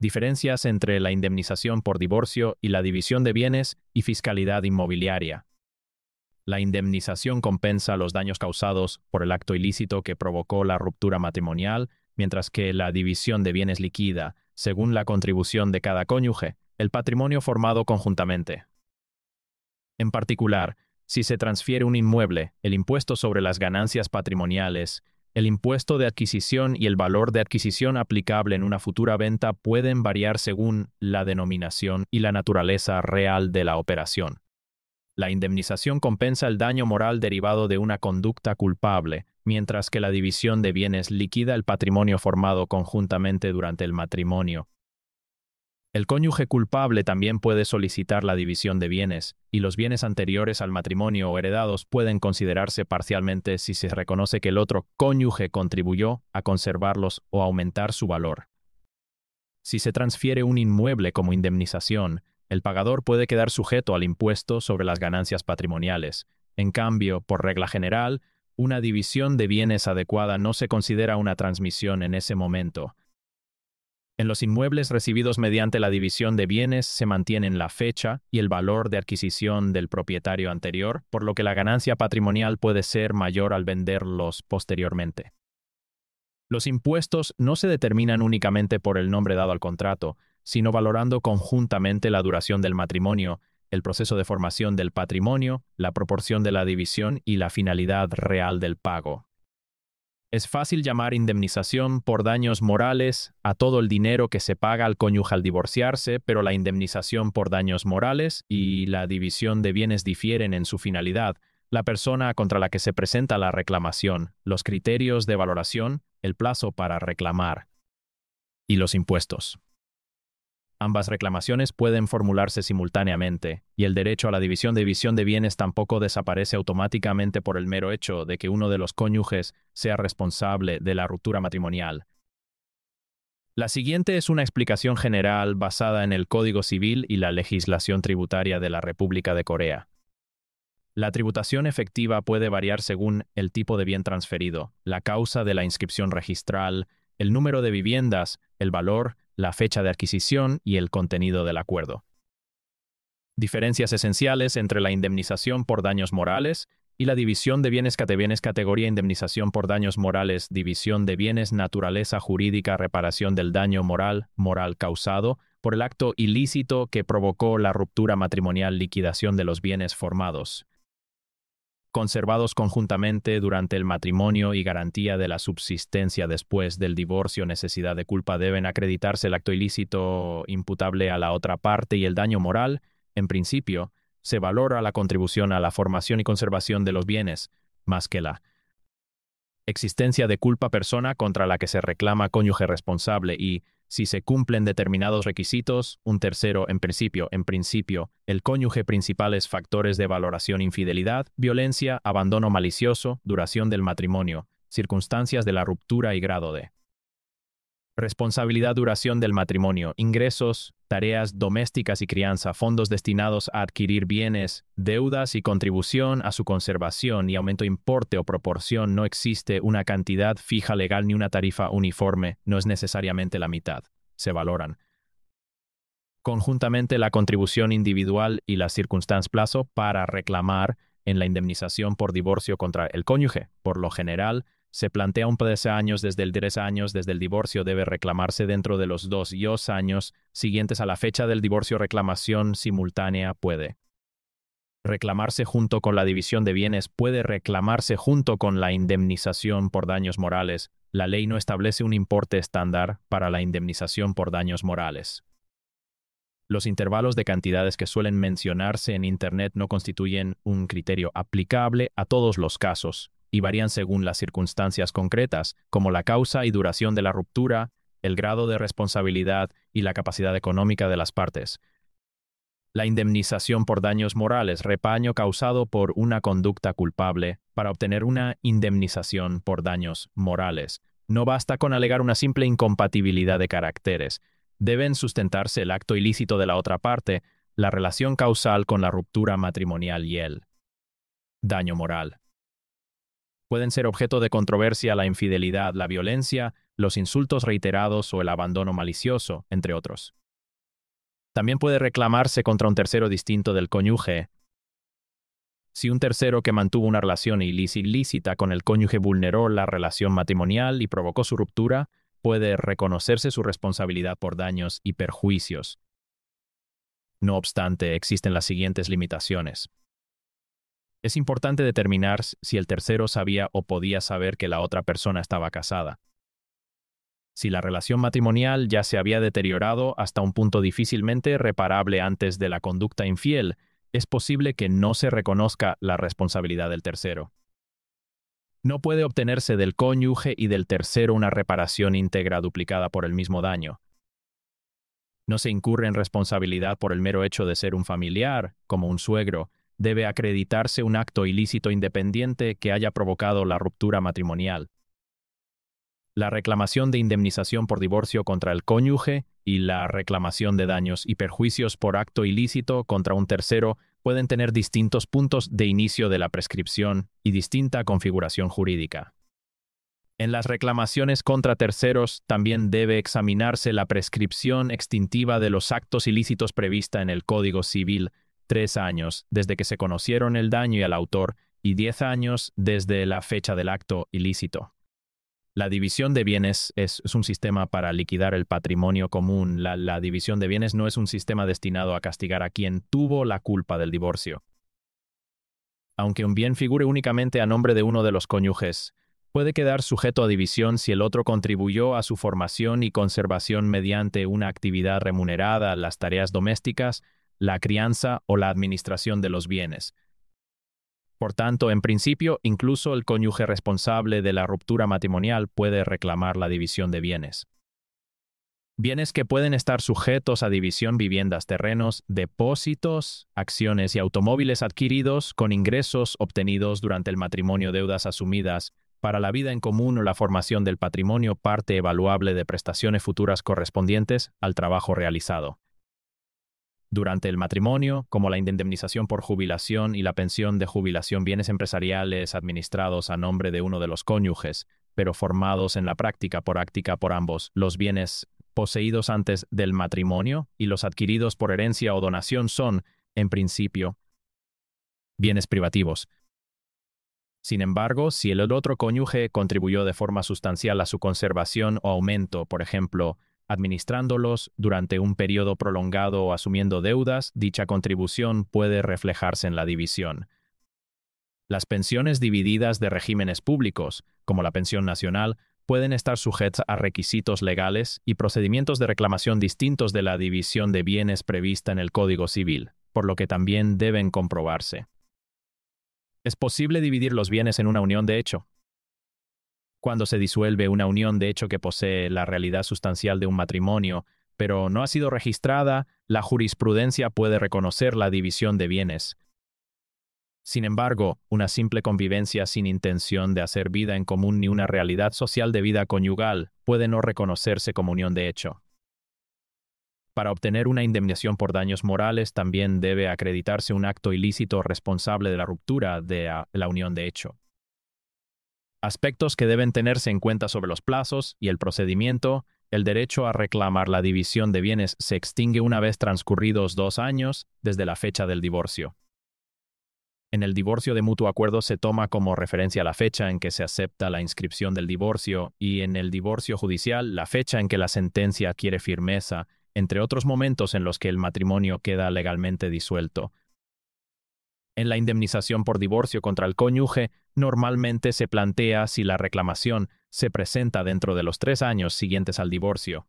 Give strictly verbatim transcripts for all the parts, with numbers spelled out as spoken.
Diferencias entre la indemnización por divorcio y la división de bienes y fiscalidad inmobiliaria. La indemnización compensa los daños causados por el acto ilícito que provocó la ruptura matrimonial, mientras que la división de bienes liquida, según la contribución de cada cónyuge, el patrimonio formado conjuntamente. En particular, si se transfiere un inmueble, el impuesto sobre las ganancias patrimoniales, el impuesto de adquisición y el valor de adquisición aplicable en una futura venta pueden variar según la denominación y la naturaleza real de la operación. La indemnización compensa el daño moral derivado de una conducta culpable, mientras que la división de bienes liquida el patrimonio formado conjuntamente durante el matrimonio. El cónyuge culpable también puede solicitar la división de bienes, y los bienes anteriores al matrimonio o heredados pueden considerarse parcialmente si se reconoce que el otro cónyuge contribuyó a conservarlos o aumentar su valor. Si se transfiere un inmueble como indemnización, el pagador puede quedar sujeto al impuesto sobre las ganancias patrimoniales. En cambio, por regla general, una división de bienes adecuada no se considera una transmisión en ese momento. En los inmuebles recibidos mediante la división de bienes se mantienen la fecha y el valor de adquisición del propietario anterior, por lo que la ganancia patrimonial puede ser mayor al venderlos posteriormente. Los impuestos no se determinan únicamente por el nombre dado al contrato, sino valorando conjuntamente la duración del matrimonio, el proceso de formación del patrimonio, la proporción de la división y la finalidad real del pago. Es fácil llamar indemnización por daños morales a todo el dinero que se paga al cónyuge al divorciarse, pero la indemnización por daños morales y la división de bienes difieren en su finalidad, la persona contra la que se presenta la reclamación, los criterios de valoración, el plazo para reclamar y los impuestos. Ambas reclamaciones pueden formularse simultáneamente, y el derecho a la división de división de bienes tampoco desaparece automáticamente por el mero hecho de que uno de los cónyuges sea responsable de la ruptura matrimonial. La siguiente es una explicación general basada en el Código Civil y la legislación tributaria de la República de Corea. La tributación efectiva puede variar según el tipo de bien transferido, la causa de la inscripción registral, el número de viviendas, el valor, la fecha de adquisición y el contenido del acuerdo. Diferencias esenciales entre la indemnización por daños morales y la división de bienes bienes categoría indemnización por daños morales, división de bienes naturaleza jurídica, reparación del daño moral, moral causado por el acto ilícito que provocó la ruptura matrimonial, liquidación de los bienes formados, conservados conjuntamente durante el matrimonio y garantía de la subsistencia después del divorcio, necesidad de culpa deben acreditarse el acto ilícito imputable a la otra parte y el daño moral, en principio, se valora la contribución a la formación y conservación de los bienes, más que la existencia de culpa persona contra la que se reclama cónyuge responsable y, si se cumplen determinados requisitos, un tercero en principio, en principio, el cónyuge principales factores de valoración infidelidad, violencia, abandono malicioso, duración del matrimonio, circunstancias de la ruptura y grado de responsabilidad, duración del matrimonio, ingresos, tareas domésticas y crianza, fondos destinados a adquirir bienes, deudas y contribución a su conservación y aumento, importe o proporción. No existe una cantidad fija legal ni una tarifa uniforme, no es necesariamente la mitad. Se valoran conjuntamente la contribución individual y las circunstancias plazo para reclamar en la indemnización por divorcio contra el cónyuge. Por lo general, se plantea un tres años desde el tres años desde el divorcio debe reclamarse dentro de los dos y dos años siguientes a la fecha del divorcio. Reclamación simultánea puede reclamarse junto con la división de bienes, puede reclamarse junto con la indemnización por daños morales. La ley no establece un importe estándar para la indemnización por daños morales. Los intervalos de cantidades que suelen mencionarse en Internet no constituyen un criterio aplicable a todos los casos y varían según las circunstancias concretas, como la causa y duración de la ruptura, el grado de responsabilidad y la capacidad económica de las partes. La indemnización por daños morales, repaño causado por una conducta culpable. Para obtener una indemnización por daños morales, no basta con alegar una simple incompatibilidad de caracteres. Deben sustentarse el acto ilícito de la otra parte, la relación causal con la ruptura matrimonial y el daño moral. Pueden ser objeto de controversia la infidelidad, la violencia, los insultos reiterados o el abandono malicioso, entre otros. También puede reclamarse contra un tercero distinto del cónyuge. Si un tercero que mantuvo una relación ilícita con el cónyuge vulneró la relación matrimonial y provocó su ruptura, puede reconocerse su responsabilidad por daños y perjuicios. No obstante, existen las siguientes limitaciones. Es importante determinar si el tercero sabía o podía saber que la otra persona estaba casada. Si la relación matrimonial ya se había deteriorado hasta un punto difícilmente reparable antes de la conducta infiel, es posible que no se reconozca la responsabilidad del tercero. No puede obtenerse del cónyuge y del tercero una reparación íntegra duplicada por el mismo daño. No se incurre en responsabilidad por el mero hecho de ser un familiar, como un suegro. Debe acreditarse un acto ilícito independiente que haya provocado la ruptura matrimonial. La reclamación de indemnización por divorcio contra el cónyuge y la reclamación de daños y perjuicios por acto ilícito contra un tercero pueden tener distintos puntos de inicio de la prescripción y distinta configuración jurídica. En las reclamaciones contra terceros también debe examinarse la prescripción extintiva de los actos ilícitos prevista en el Código Civil, tres años desde que se conocieron el daño y el autor y diez años desde la fecha del acto ilícito. La división de bienes es, es un sistema para liquidar el patrimonio común. La, la división de bienes no es un sistema destinado a castigar a quien tuvo la culpa del divorcio. Aunque un bien figure únicamente a nombre de uno de los cónyuges, puede quedar sujeto a división si el otro contribuyó a su formación y conservación mediante una actividad remunerada, las tareas domésticas, la crianza o la administración de los bienes. Por tanto, en principio, incluso el cónyuge responsable de la ruptura matrimonial puede reclamar la división de bienes. Bienes que pueden estar sujetos a división: viviendas, terrenos, depósitos, acciones y automóviles adquiridos con ingresos obtenidos durante el matrimonio, deudas asumidas para la vida en común o la formación del patrimonio, parte evaluable de prestaciones futuras correspondientes al trabajo realizado durante el matrimonio, como la indemnización por jubilación y la pensión de jubilación, bienes empresariales administrados a nombre de uno de los cónyuges, pero formados en la práctica por práctica por ambos, los bienes poseídos antes del matrimonio y los adquiridos por herencia o donación son, en principio, bienes privativos. Sin embargo, si el otro cónyuge contribuyó de forma sustancial a su conservación o aumento, por ejemplo, administrándolos durante un periodo prolongado o asumiendo deudas, dicha contribución puede reflejarse en la división. Las pensiones divididas de regímenes públicos, como la pensión nacional, pueden estar sujetas a requisitos legales y procedimientos de reclamación distintos de la división de bienes prevista en el Código Civil, por lo que también deben comprobarse. ¿Es posible dividir los bienes en una unión de hecho? Cuando se disuelve una unión de hecho que posee la realidad sustancial de un matrimonio, pero no ha sido registrada, la jurisprudencia puede reconocer la división de bienes. Sin embargo, una simple convivencia sin intención de hacer vida en común ni una realidad social de vida conyugal puede no reconocerse como unión de hecho. Para obtener una indemnización por daños morales también debe acreditarse un acto ilícito responsable de la ruptura de la unión de hecho. Aspectos que deben tenerse en cuenta sobre los plazos y el procedimiento: el derecho a reclamar la división de bienes se extingue una vez transcurridos dos años desde la fecha del divorcio. En el divorcio de mutuo acuerdo se toma como referencia la fecha en que se acepta la inscripción del divorcio y en el divorcio judicial la fecha en que la sentencia adquiere firmeza, entre otros momentos en los que el matrimonio queda legalmente disuelto. En la indemnización por divorcio contra el cónyuge, normalmente se plantea si la reclamación se presenta dentro de los tres años siguientes al divorcio.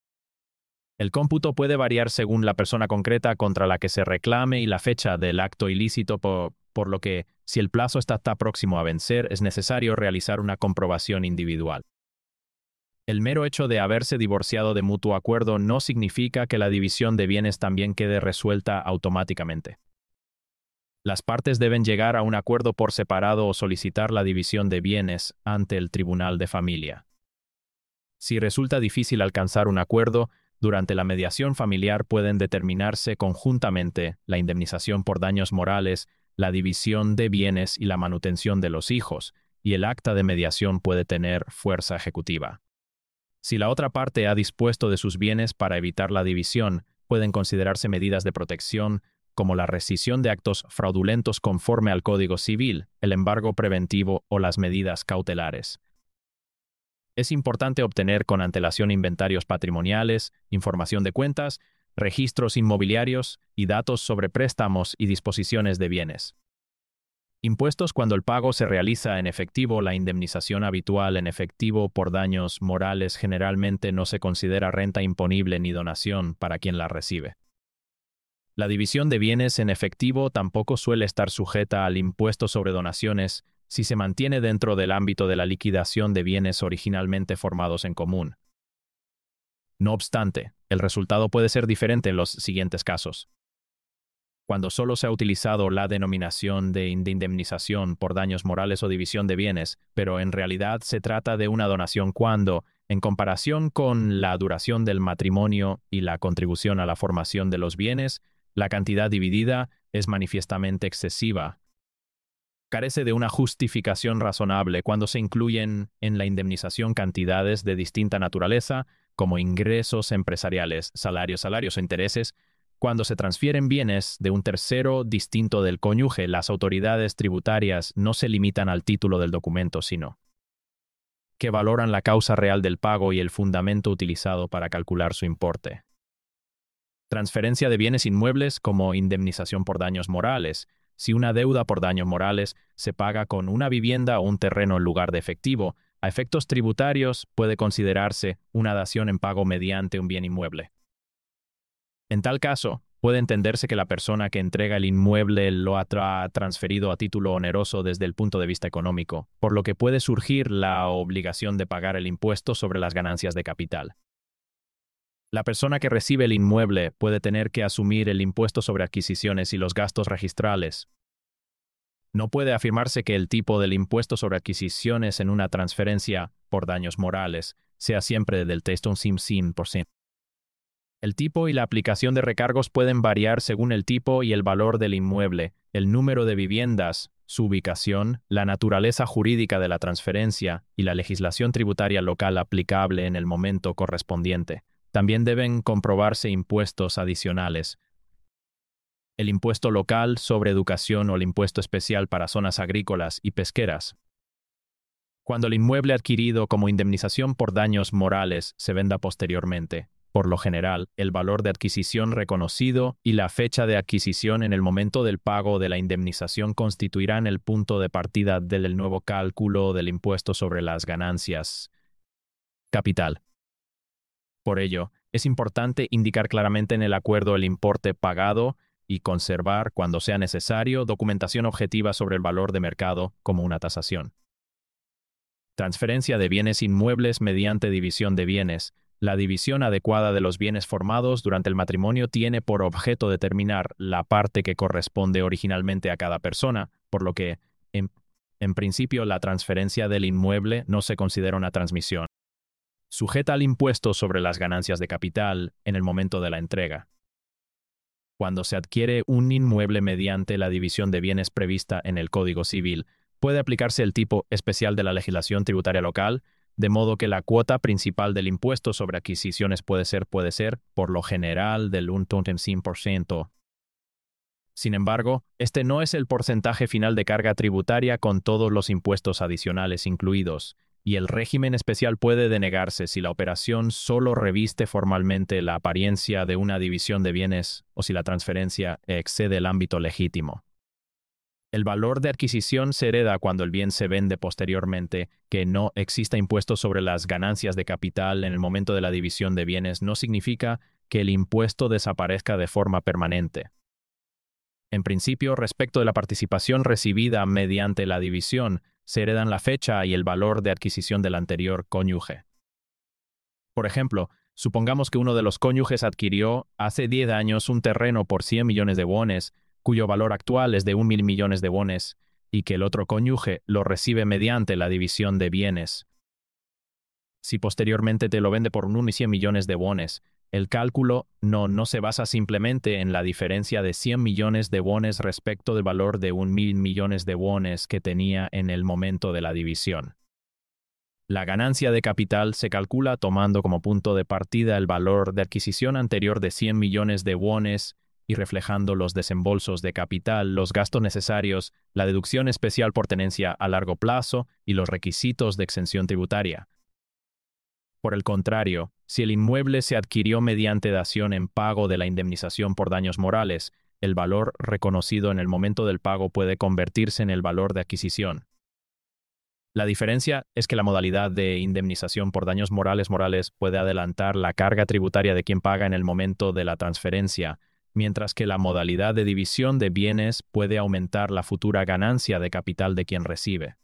El cómputo puede variar según la persona concreta contra la que se reclame y la fecha del acto ilícito, por, por lo que, si el plazo está, está próximo a vencer, es necesario realizar una comprobación individual. El mero hecho de haberse divorciado de mutuo acuerdo no significa que la división de bienes también quede resuelta automáticamente. Las partes deben llegar a un acuerdo por separado o solicitar la división de bienes ante el Tribunal de Familia. Si resulta difícil alcanzar un acuerdo, durante la mediación familiar pueden determinarse conjuntamente la indemnización por daños morales, la división de bienes y la manutención de los hijos, y el acta de mediación puede tener fuerza ejecutiva. Si la otra parte ha dispuesto de sus bienes para evitar la división, pueden considerarse medidas de protección como la rescisión de actos fraudulentos conforme al Código Civil, el embargo preventivo o las medidas cautelares. Es importante obtener con antelación inventarios patrimoniales, información de cuentas, registros inmobiliarios y datos sobre préstamos y disposiciones de bienes. Impuestos cuando el pago se realiza en efectivo. La indemnización habitual en efectivo por daños morales generalmente no se considera renta imponible ni donación para quien la recibe. La división de bienes en efectivo tampoco suele estar sujeta al impuesto sobre donaciones si se mantiene dentro del ámbito de la liquidación de bienes originalmente formados en común. No obstante, el resultado puede ser diferente en los siguientes casos. Cuando solo se ha utilizado la denominación de indemnización por daños morales o división de bienes, pero en realidad se trata de una donación cuando, en comparación con la duración del matrimonio y la contribución a la formación de los bienes, la cantidad dividida es manifiestamente excesiva. Carece de una justificación razonable cuando se incluyen en la indemnización cantidades de distinta naturaleza, como ingresos empresariales, salarios, salarios o intereses. Cuando se transfieren bienes de un tercero distinto del cónyuge, las autoridades tributarias no se limitan al título del documento, sino que valoran la causa real del pago y el fundamento utilizado para calcular su importe. Transferencia de bienes inmuebles como indemnización por daños morales. Si una deuda por daños morales se paga con una vivienda o un terreno en lugar de efectivo, a efectos tributarios puede considerarse una dación en pago mediante un bien inmueble. En tal caso, puede entenderse que la persona que entrega el inmueble lo ha tra- transferido a título oneroso desde el punto de vista económico, por lo que puede surgir la obligación de pagar el impuesto sobre las ganancias de capital. La persona que recibe el inmueble puede tener que asumir el impuesto sobre adquisiciones y los gastos registrales. No puede afirmarse que el tipo del impuesto sobre adquisiciones en una transferencia por daños morales sea siempre del cien por ciento. El tipo y la aplicación de recargos pueden variar según el tipo y el valor del inmueble, el número de viviendas, su ubicación, la naturaleza jurídica de la transferencia y la legislación tributaria local aplicable en el momento correspondiente. También deben comprobarse impuestos adicionales. El impuesto local sobre educación o el impuesto especial para zonas agrícolas y pesqueras. Cuando el inmueble adquirido como indemnización por daños morales se venda posteriormente, por lo general, el valor de adquisición reconocido y la fecha de adquisición en el momento del pago de la indemnización constituirán el punto de partida del nuevo cálculo del impuesto sobre las ganancias capital. Por ello, es importante indicar claramente en el acuerdo el importe pagado y conservar, cuando sea necesario, documentación objetiva sobre el valor de mercado como una tasación. Transferencia de bienes inmuebles mediante división de bienes. La división adecuada de los bienes formados durante el matrimonio tiene por objeto determinar la parte que corresponde originalmente a cada persona, por lo que, en, en principio, la transferencia del inmueble no se considera una transmisión, sujeta al impuesto sobre las ganancias de capital en el momento de la entrega. Cuando se adquiere un inmueble mediante la división de bienes prevista en el Código Civil, puede aplicarse el tipo especial de la legislación tributaria local, de modo que la cuota principal del impuesto sobre adquisiciones puede ser, puede ser, por lo general, del cien por ciento. Sin embargo, este no es el porcentaje final de carga tributaria con todos los impuestos adicionales incluidos, y el régimen especial puede denegarse si la operación solo reviste formalmente la apariencia de una división de bienes o si la transferencia excede el ámbito legítimo. El valor de adquisición se hereda cuando el bien se vende posteriormente. Que no exista impuesto sobre las ganancias de capital en el momento de la división de bienes no significa que el impuesto desaparezca de forma permanente. En principio, respecto de la participación recibida mediante la división, se heredan la fecha y el valor de adquisición del anterior cónyuge. Por ejemplo, supongamos que uno de los cónyuges adquirió hace diez años un terreno por cien millones de wones, cuyo valor actual es de un mil millones de wones, y que el otro cónyuge lo recibe mediante la división de bienes. Si posteriormente te lo vende por un y cien millones de wones, el cálculo no, no se basa simplemente en la diferencia de cien millones de wones respecto del valor de un mil millones de wones que tenía en el momento de la división. La ganancia de capital se calcula tomando como punto de partida el valor de adquisición anterior de cien millones de wones y reflejando los desembolsos de capital, los gastos necesarios, la deducción especial por tenencia a largo plazo y los requisitos de exención tributaria. Por el contrario, si el inmueble se adquirió mediante dación en pago de la indemnización por daños morales, el valor reconocido en el momento del pago puede convertirse en el valor de adquisición. La diferencia es que la modalidad de indemnización por daños morales morales puede adelantar la carga tributaria de quien paga en el momento de la transferencia, mientras que la modalidad de división de bienes puede aumentar la futura ganancia de capital de quien recibe.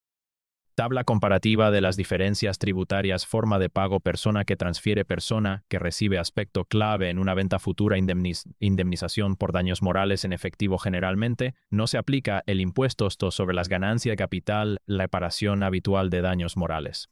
Tabla comparativa de las diferencias tributarias forma de pago persona que transfiere persona que recibe aspecto clave en una venta futura indemniz indemnización por daños morales en efectivo generalmente no se aplica el impuesto sobre las ganancias de capital la reparación habitual de daños morales.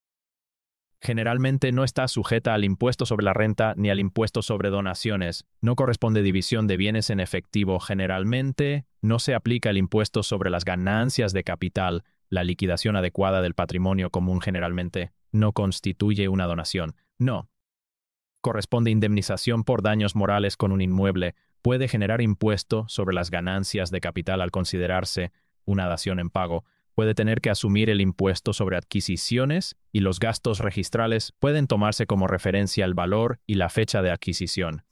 Generalmente no está sujeta al impuesto sobre la renta ni al impuesto sobre donaciones, no corresponde división de bienes en efectivo generalmente, no se aplica el impuesto sobre las ganancias de capital. La liquidación adecuada del patrimonio común generalmente no constituye una donación. No. Corresponde indemnización por daños morales con un inmueble. Puede generar impuesto sobre las ganancias de capital al considerarse una dación en pago. Puede tener que asumir el impuesto sobre adquisiciones y los gastos registrales pueden tomarse como referencia el valor y la fecha de adquisición.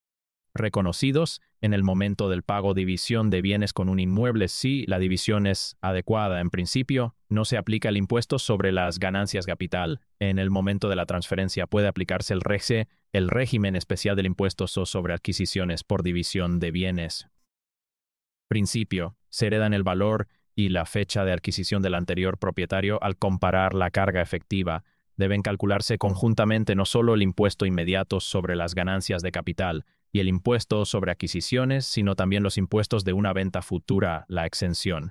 Reconocidos en el momento del pago división de bienes con un inmueble si la división es adecuada en principio, no se aplica el impuesto sobre las ganancias capital. En el momento de la transferencia puede aplicarse el, rege, el régimen especial del impuesto sobre adquisiciones por división de bienes. Principio, se heredan el valor y la fecha de adquisición del anterior propietario al comparar la carga efectiva. Deben calcularse conjuntamente no solo el impuesto inmediato sobre las ganancias de capital, y el impuesto sobre adquisiciones, sino también los impuestos de una venta futura, la exención.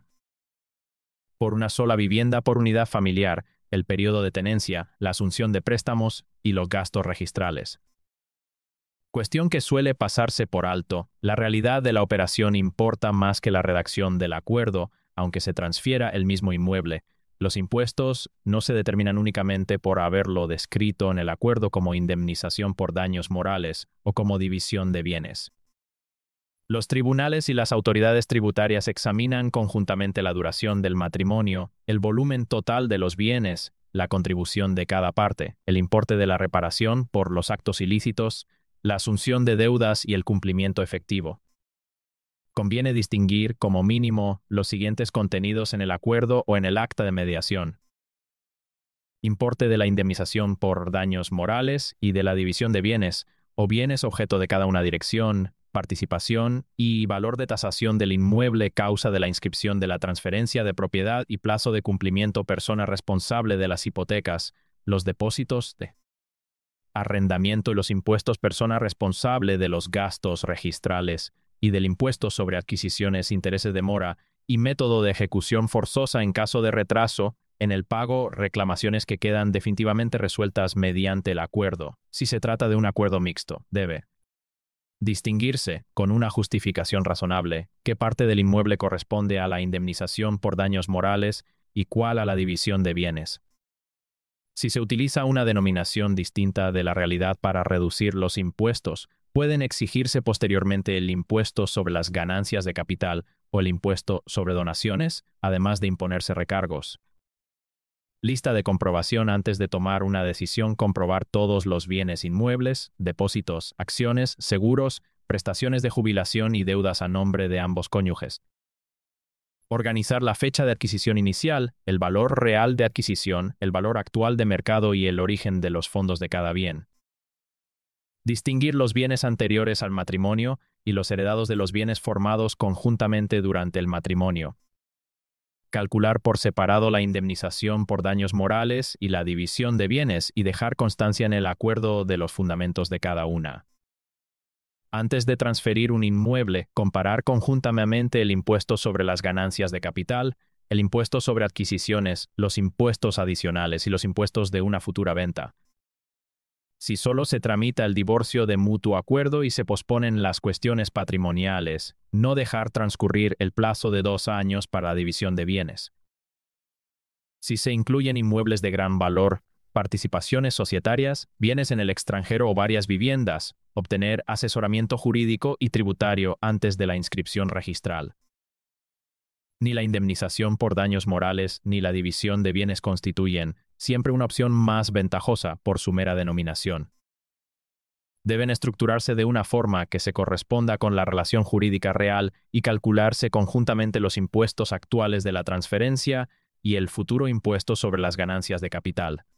Por una sola vivienda por unidad familiar, el periodo de tenencia, la asunción de préstamos y los gastos registrales. Cuestión que suele pasarse por alto, la realidad de la operación importa más que la redacción del acuerdo, aunque se transfiera el mismo inmueble. Los impuestos no se determinan únicamente por haberlo descrito en el acuerdo como indemnización por daños morales o como división de bienes. Los tribunales y las autoridades tributarias examinan conjuntamente la duración del matrimonio, el volumen total de los bienes, la contribución de cada parte, el importe de la reparación por los actos ilícitos, la asunción de deudas y el cumplimiento efectivo. Conviene distinguir, como mínimo, los siguientes contenidos en el acuerdo o en el acta de mediación. Importe de la indemnización por daños morales y de la división de bienes, o bienes objeto de cada una dirección, participación y valor de tasación del inmueble causa de la inscripción de la transferencia de propiedad y plazo de cumplimiento persona responsable de las hipotecas, los depósitos de arrendamiento y los impuestos persona responsable de los gastos registrales, y del impuesto sobre adquisiciones, intereses de mora y método de ejecución forzosa en caso de retraso en el pago, reclamaciones que quedan definitivamente resueltas mediante el acuerdo. Si se trata de un acuerdo mixto, debe distinguirse, con una justificación razonable, qué parte del inmueble corresponde a la indemnización por daños morales y cuál a la división de bienes. Si se utiliza una denominación distinta de la realidad para reducir los impuestos, pueden exigirse posteriormente el impuesto sobre las ganancias de capital o el impuesto sobre donaciones, además de imponerse recargos. Lista de comprobación antes de tomar una decisión: comprobar todos los bienes inmuebles, depósitos, acciones, seguros, prestaciones de jubilación y deudas a nombre de ambos cónyuges. Organizar la fecha de adquisición inicial, el valor real de adquisición, el valor actual de mercado y el origen de los fondos de cada bien. Distinguir los bienes anteriores al matrimonio y los heredados de los bienes formados conjuntamente durante el matrimonio. Calcular por separado la indemnización por daños morales y la división de bienes y dejar constancia en el acuerdo de los fundamentos de cada una. Antes de transferir un inmueble, comparar conjuntamente el impuesto sobre las ganancias de capital, el impuesto sobre adquisiciones, los impuestos adicionales y los impuestos de una futura venta. Si solo se tramita el divorcio de mutuo acuerdo y se posponen las cuestiones patrimoniales, no dejar transcurrir el plazo de dos años para la división de bienes. Si se incluyen inmuebles de gran valor, participaciones societarias, bienes en el extranjero o varias viviendas, obtener asesoramiento jurídico y tributario antes de la inscripción registral. Ni la indemnización por daños morales ni la división de bienes constituyen siempre una opción más ventajosa por su mera denominación. Deben estructurarse de una forma que se corresponda con la relación jurídica real y calcularse conjuntamente los impuestos actuales de la transferencia y el futuro impuesto sobre las ganancias de capital.